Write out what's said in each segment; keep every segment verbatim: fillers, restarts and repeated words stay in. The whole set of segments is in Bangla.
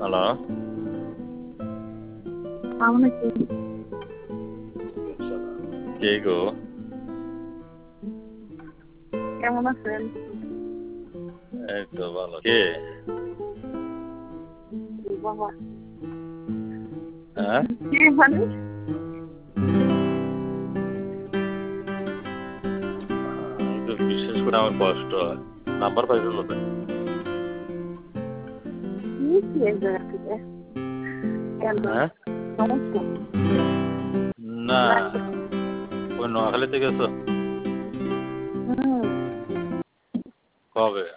হ্যালো কে গো? কেমন আছেন? এই তো ভালো। কে? বাবা হ্যাঁ কে মানে? একটু বিশেষ করে আমার কষ্ট হয়। নাম্বার পাইছিল কোথায়? নিয়েছি এক জায়গা থেকে। কেন? হ্যাঁ সমস্যা? না, নাকি? ওই নোয়াখালীতে গেছো হুম, কবে?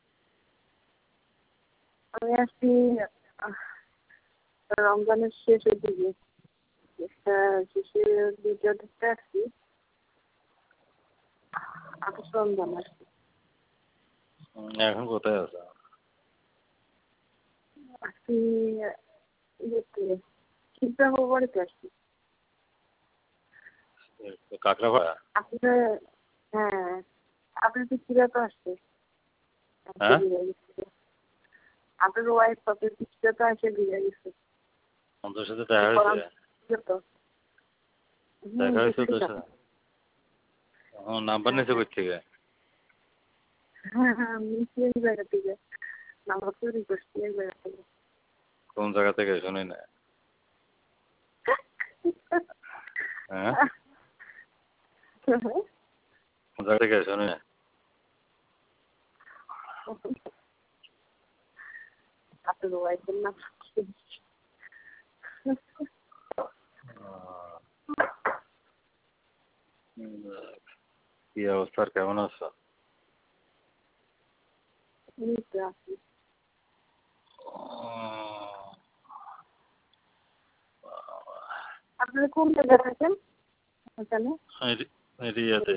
আমি আসছি আহ, রমজানের শেষের দিকে। একটা শেষের দ্বিতীয় দিকটা আসছি। আঠাশ রমজান আসছি। উম, এখন কোথায় আছো? আসছি ইয়েতে খিলগাঁও বাড়িতে আসছি। কাকড়াপাড়া? আপনার হ্যাঁ, আপনার পিচ্ছিরা তো আসছে। আসছে হ্যাঁ বিয়ে গেছে। আপনার ওয়াইফ আপনার পিচ্ছিরা তো আসে বিয়ে গেছে। তোর সাথে দেখা হয়েছে? তো হুম দেখা হয়েছে দেখছি তোর তো। সাথে? আমার নাম্বার হ্যাঁ নিয়েছে কই থেকে? হ্যাঁ হ্যাঁ আমি এক জায়গা থেকে নাম্বার তৈরি করছি এক জায়গা থেকে। কোন জায়গা থেকে শুনি না। হ্যাঁ কোন জায়গা থেকে শুনি না। আপনার ওয়াইফের নাম কি? কি অবস্থা, কেমন আছো? এই তো আছি। আপনারা কোন জায়গায় থাকেন ওখানে? রিয়াতে।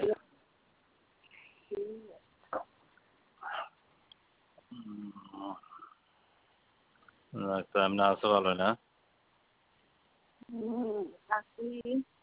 তো এমনি আছো ভালো না? হুম আছি।